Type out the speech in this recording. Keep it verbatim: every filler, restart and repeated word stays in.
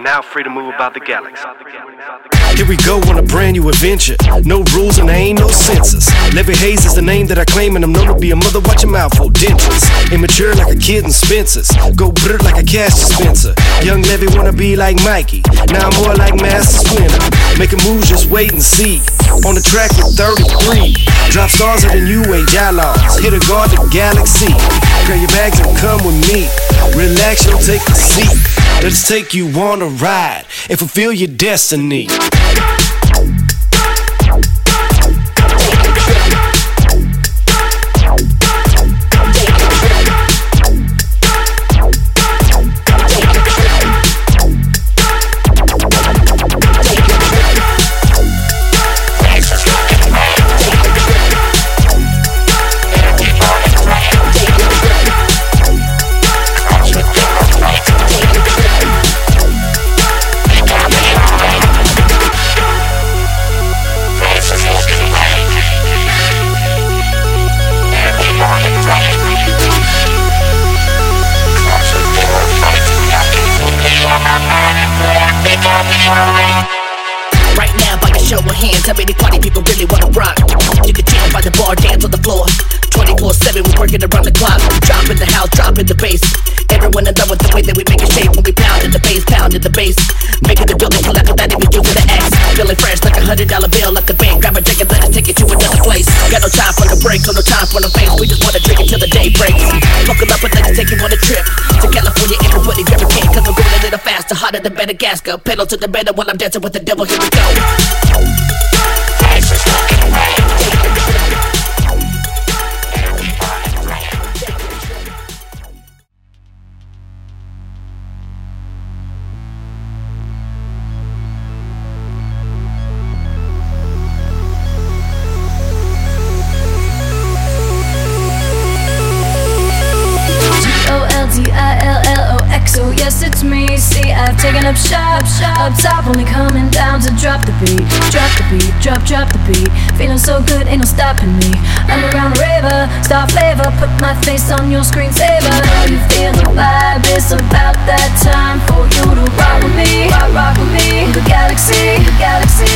now free to move about the galaxy. Here we go on a brand new adventure. No rules and there ain't no censors. Levy Hayes is the name that I claim, and I'm known to be a mother. Watch your mouth for dentures. Immature like a kid in Spencer's. Go brr like a cash dispenser. Young Levy wanna be like Mikey. Now I'm more like Master Splinter. Making moves, just wait and see. On the track with thirty-three. Drop stars at the new age outlaws. Hit a guard the galaxy. Grab your bags and come with me. Relax, you'll take a seat. Let's take you on a ride and fulfill your destiny. Right now, by a show of hands, how many party people really wanna rock? You can chill by the bar, dance on the floor. twenty-four seven, we're working around the clock. Drop in the house, drop in the bass. Everyone in love with the way that we make it shape. When we pound in the bass, pound in the bass. Making the building collapse without even using the X. Feeling fresh like a hundred dollar bill at the bank. Grab a drink and let us take it to another place. Got no time for the breaks, no time for the face. We just wanna drink until the day breaks. Buckle up and let's take you on a trip to California. Everybody grab a can, cause we're going a little faster. Hotter than Madagascar. Pedal to the metal while I'm dancing with the devil. Here we go. So yes, it's me. See, I've taken up shop, up top, only coming down to drop the beat, drop the beat, drop, drop the beat. Feeling so good, ain't no stopping me. I'm around the river, star flavor, put my face on your screensaver. Know you feel the vibe, it's about that time for you to rock with me, rock, rock with me. The galaxy, the galaxy.